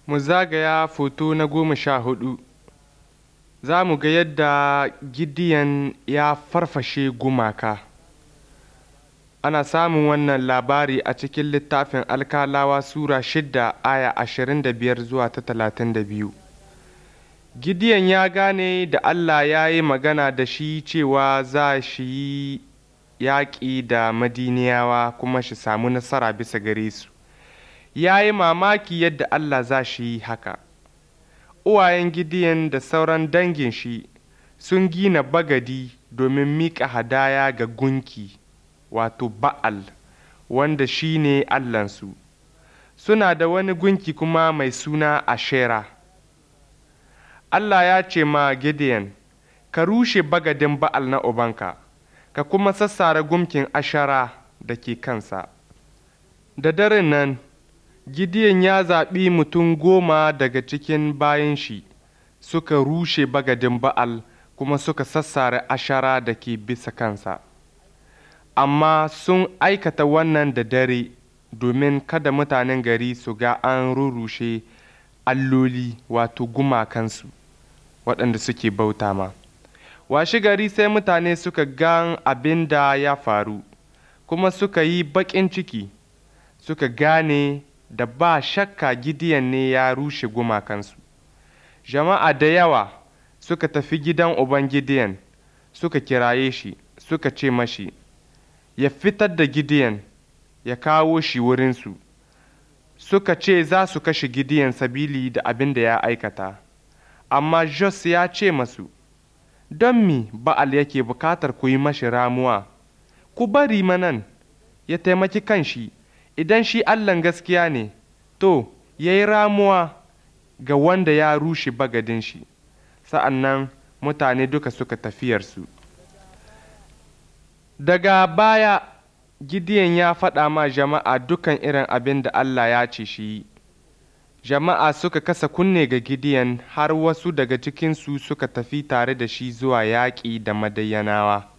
Mu zagaya foto na 14. Za mu ga yadda Gideon ya farfashe gumaka. Ana samun wannan labari a cikin littafin Alkalawa Sura 6 aya 25 zuwa ta 32. Gideon ya gane da Allah ya yi magana da shi cewa za shi yi yaƙi da Madiniyawa kuma shi samu nasara bisa gare su. Ya yi mamaki yadda Allah za shi yi haka. Uwayen Gideon da sauran dangin shi sun gina bagadi domin miƙa hadaya ga gunki, wato Ba'al, wanda shi ne Allahnsu. Suna da wani gunki kuma mai suna Ashera. Allah ya ce ma Gideon, ka rushe bagadin Ba'al na ubanka, ka kuma sassare gumkin Ashera da ke kansa. Da daren nan, Gideon ya zaɓi mutum 10 daga cikin bayan shi, suka rushe bagadin Ba'al kuma suka sassare Ashera da ke bisa kansa. Amma sun aikata wannan da dare domin kada mutanen gari su ga an rurrushe alloli wato gumakansu waɗanda suke bauta ma. Washi gari sai mutane suka gan abin da ya faru, kuma suka yi baƙin ciki, suka gane da ba shakka Gideon ne ya rushe gumakansu. Jama'a da yawa suka tafi gidan uban Gideon, suka kiraye shi, suka ce mashi, ya fitar da Gideon, ya kawo shi wurinsu. Suka ce za su kashe Gideon sabili da abin da ya aikata. Amma Jos ya ce masu, don mi Ba'al yake bukatar ku yi mashi ramuwa, ku bari manan, ya taimaki kanshi, idan shi Allahn gaskiya ne, to, ya yi ramuwa ga wanda ya rushe bagadin shi. Sa'an nan mutane duka suka tafiyarsu. Daga baya, Gideon ya faɗa ma jama'a dukan irin abin da Allah ya ce shi yi. Jama'a suka kasa kunne ga Gideon har wasu daga cikinsu suka tafi tare da shi zuwa yaƙi da Madiyanawa.